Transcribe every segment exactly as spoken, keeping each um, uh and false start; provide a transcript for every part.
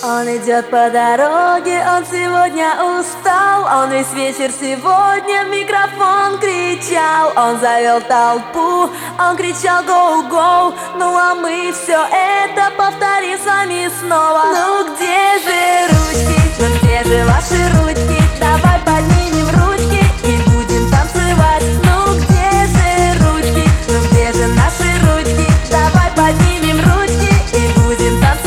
Он идет по дороге, он сегодня устал. Он весь вечер сегодня в микрофон кричал. Он завел толпу, он кричал «Гоу, гоу». Ну а мы все это повторим с вами снова. Ну где же ручки, ну где же ваши ручки? Давай поднимем ручки и будем танцевать. Ну где же ручки, ну где же наши ручки? Давай поднимем ручки и будем танцевать.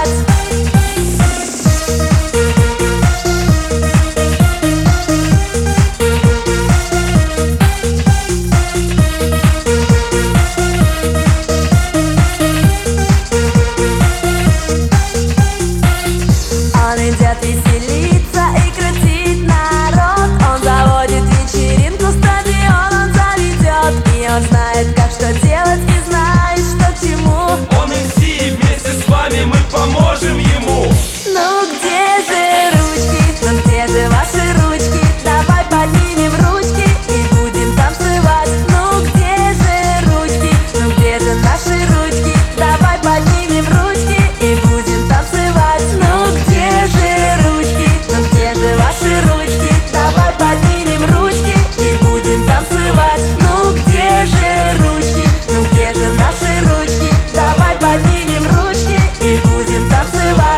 Веселиться и крутить народ. Он заводит вечеринку, стадион он заведет. И он знает, как что делать, и знает, что к чему. Он эй си, и вместе с вами мы поможем ему. Ну где же ручки, ну где же ваши ручки? Давай поднимем ручки и будем танцевать. Ну где же ручки, ну где же наши ручки? Давай поднимем ручки и будем танцевать. Ну где же ручки, ну где же ваши ручки? Давай поднимем ручки и будем танцевать. Ну где же ручки, ну где же наши ручки? Давай поднимем ручки и будем танцевать.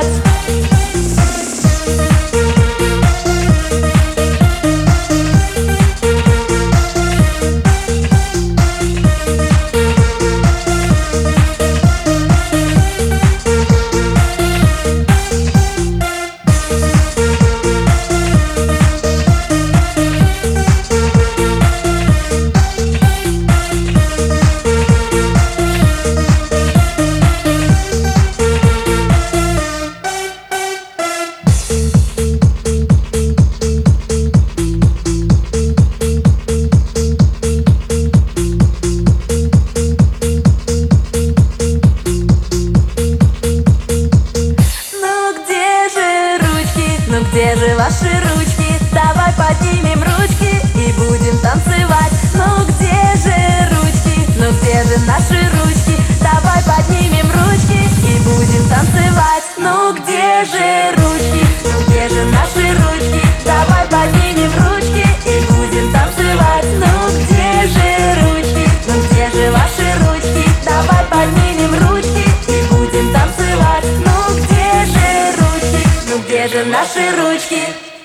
Ну где же ваши ручки? Давай поднимем ручки и будем танцевать. Ну где же ручки? Ну где же наши ручки? Давай поднимем ручки и будем танцевать. Ну где же ручки? Ну где же наши ручки? Давай поднимем ручки и будем танцевать. Ну где же ручки? Ну где же ваши ручки? Давай поднимем ручки и будем танцевать. Ну где же ручки? Ну где же наши ручки?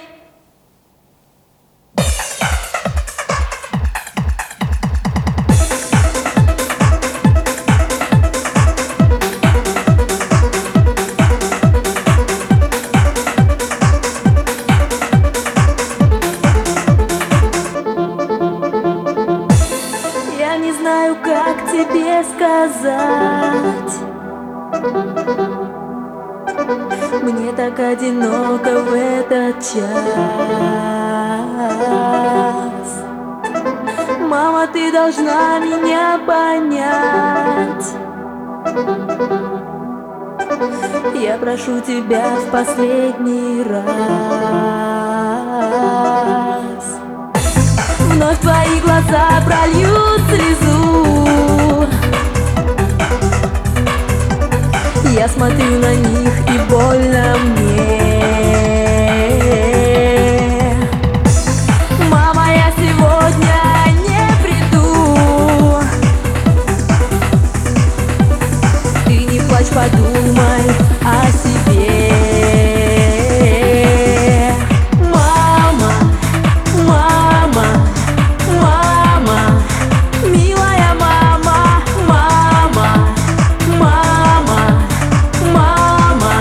Я не знаю, как тебе сказать. Мне так одиноко в этот час. Мама, ты должна меня понять. Я прошу тебя в последний раз. Вновь твои глаза прольют слезу. Я смотрю на них, и больно мне. Мама, я сегодня не приду. Ты не плачь, подумай о себе. Мама, мама, мама, милая мама, мама, мама, мама.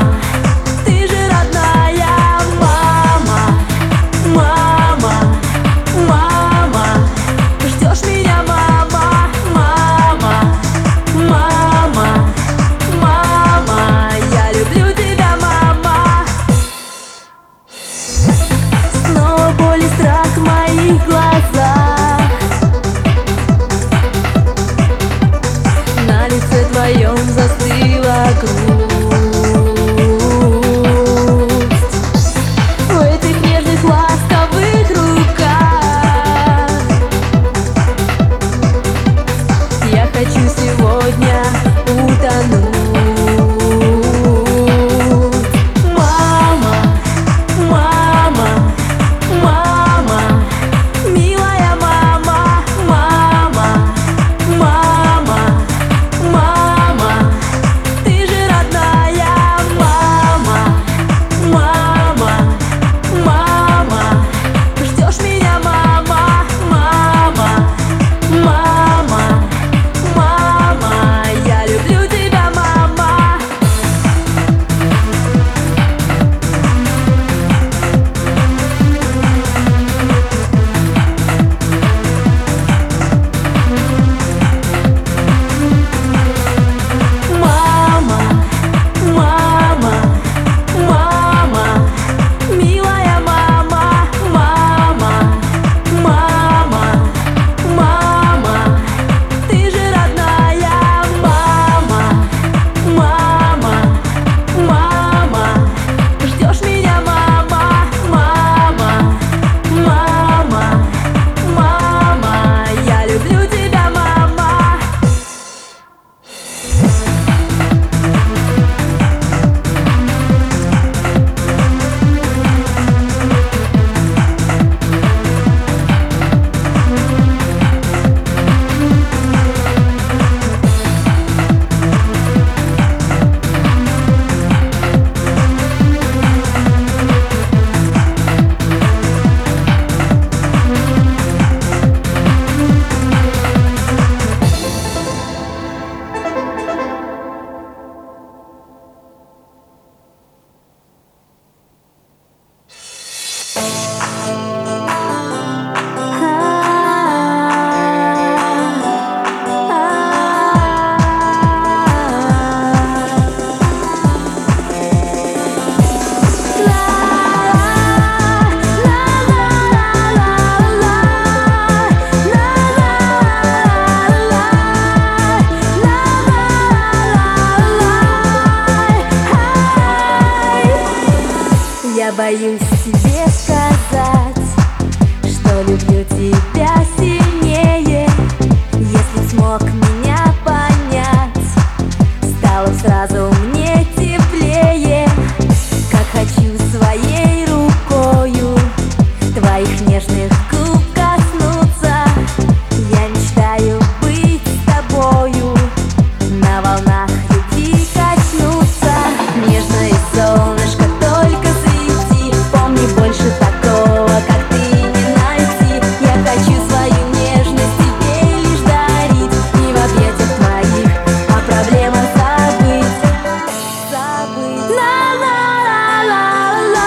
Я боюсь тебе сказать, что люблю тебя сильнее. Если б смог меня понять, стало б сразу мне теплее. Как хочу своей рукою твоих нежных губ коснуться. Я мечтаю быть с тобою, на волнах любви коснуться. Нежное солнышко, только свети, помни, больше такого, как ты, не найти. Я хочу свою нежность тебе лишь дарить, и в объятиях твоих о проблемах забыть, забыть. La-la-la-la-la,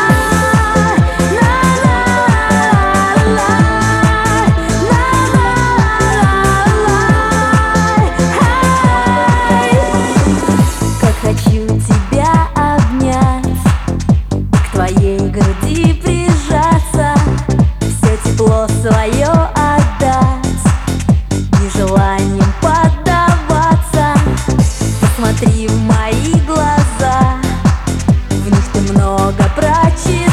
la-la-la-la-la, la-la-la-la-la. Как хочу тебя обнять, к твоей груди прижаться, все тепло свое отдать, нежеланием поддаваться. Посмотри в мои глаза, в них ты много прочитаешь.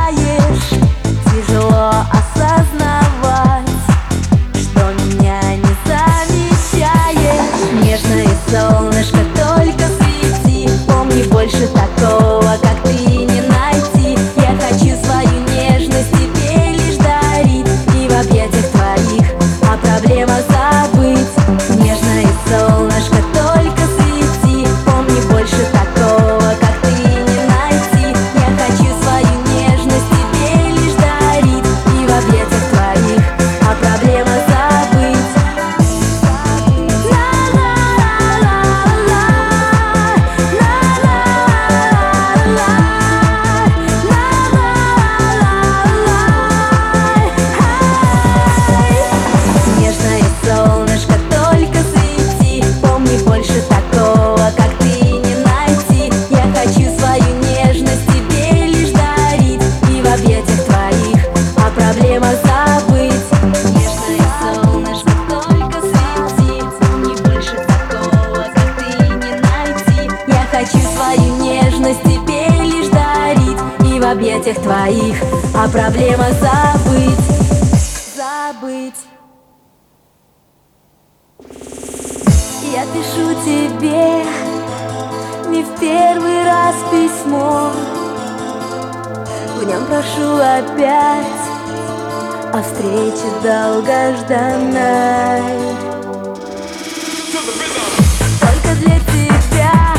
Тяжело осознавать, что меня не замечаешь. Нежное солнышко, только свети, помни, больше такого, как ты, не найти. Я хочу свою нежность тебе лишь дарить, и в объятиях твоих о проблемах забыть. Нежное солнышко, только свети, помни, больше такого, как ты, не найти. Я хочу свою нежность тебе лишь дарить, и в объятиях твоих о проблемах забыть. Нежное солнышко, только свети, помни, больше такого, как ты, не найти. Я хочу свою нежность тебе лишь дарить, и в объятиях твоих о проблемах забыть. Нежное солнышко, только свети, помни, больше такого, как ты, не найти. Я хочу свою нежность тебе лишь дарить, и в объятиях твоих о проблемах забыть, забыть. Я пишу тебе не в первый раз письмо, в нем прошу опять о встрече долгожданной. Только для тебя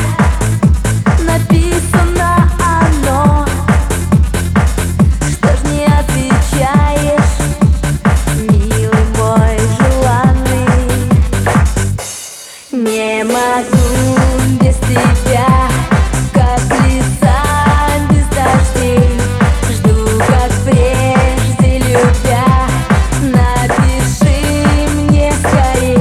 написано оно. Что ж не отвечаешь, милый мой желанный? Не могу без тебя, как леса без дождей. Жду, как прежде, любя, напиши мне скорей.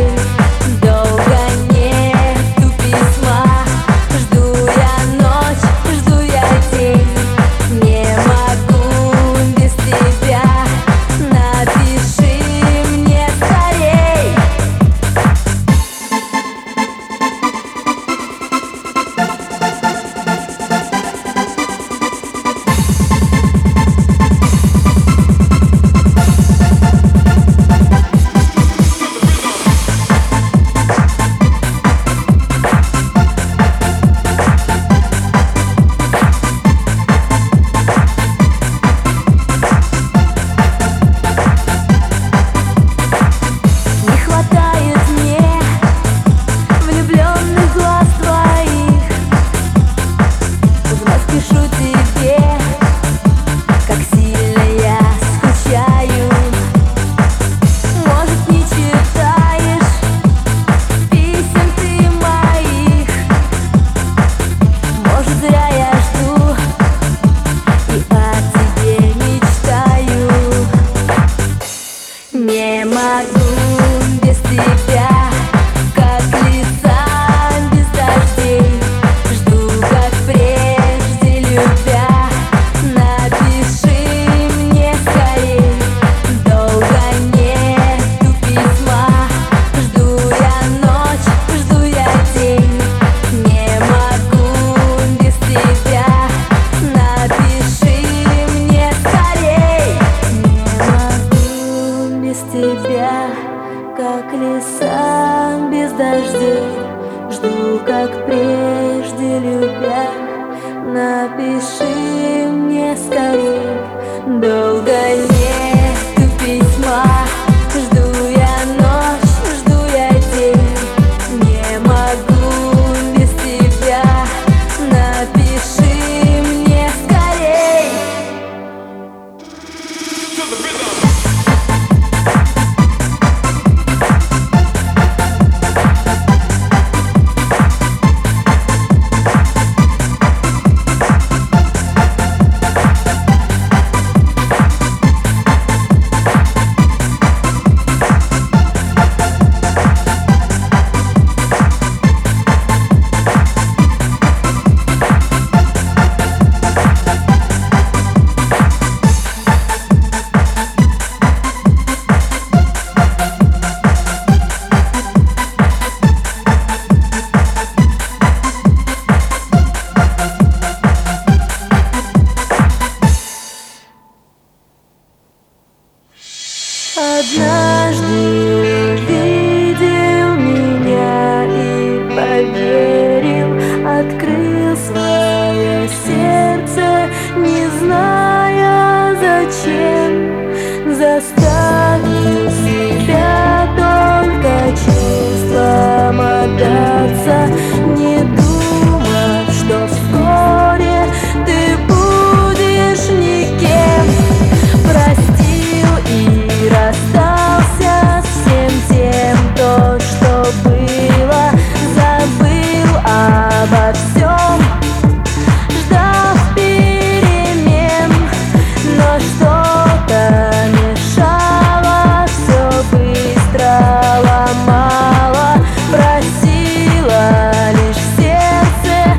Однажды увидел меня и поверил, открыл свое сердце, не зная зачем, заставил себя только чувствам отдаться, не думав, что вскоре ты будешь никем. Простил и расстался с всем тем, то, что было, забыл обо всем, ждав перемен, но что-то мешало, все быстро ломало, просила лишь сердце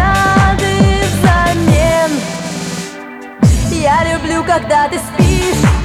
пощады взамен. Я люблю, когда ты спишь,